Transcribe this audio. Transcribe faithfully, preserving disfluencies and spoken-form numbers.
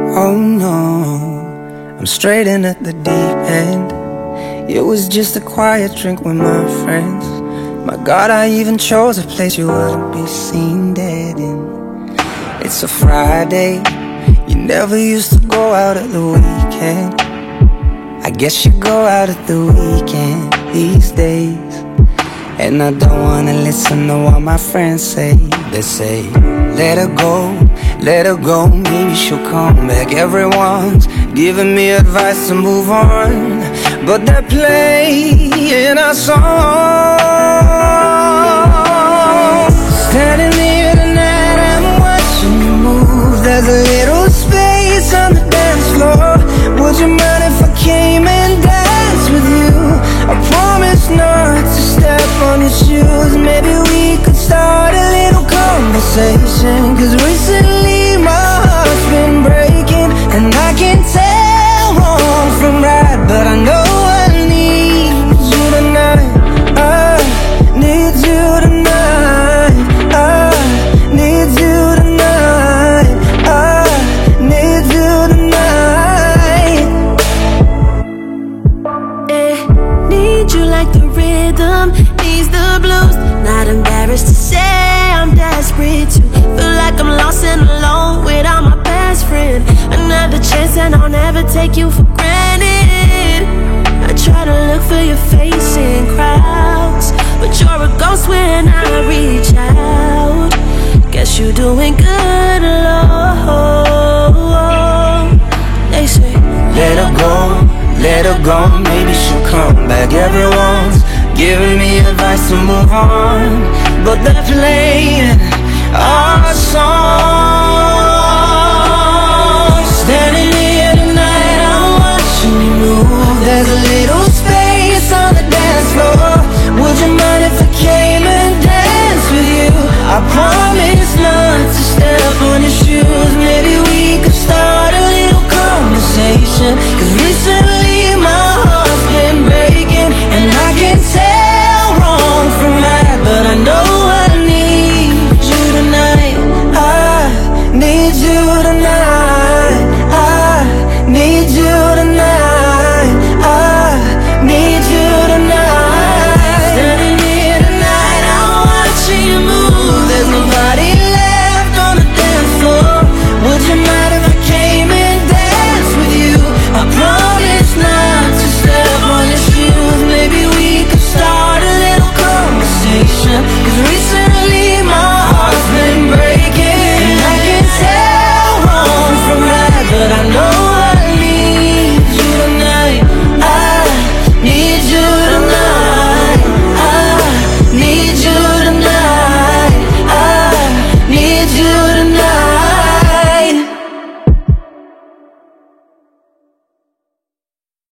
Oh no, I'm straight in at the deep end. It was just a quiet drink with my friends. My God, I even chose a place you wouldn't be seen dead in. It's a Friday, you never used to go out at the weekend. I guess you go out at the weekend these days. And I don't wanna listen to what my friends say. They say, let her go, let her go, maybe she'll come back. Everyone's giving me advice to move on, but they're playing our song. Standing here tonight, I'm watching you move. There's a little space on the dance floor. Would you mind if I came and danced with you? I promise not to step on your shoes. Maybe we could start a little conversation, 'cause recently my heart's been breaking, and I can tell wrong from right, but I know I need you tonight. I need you tonight. I need you tonight. I need you tonight. Eh, need you like the rhythm needs the blues. Not embarrassed to say I'm desperate to feel like I'm lost and alone without my best friend. Another chance and I'll never take you for granted. I try to look for your face in crowds, but you're a ghost when I reach out. Guess you're doing good alone. They say, let her go, let her go, maybe she'll come back. Everyone's giving me advice to move on, but they're playing our song.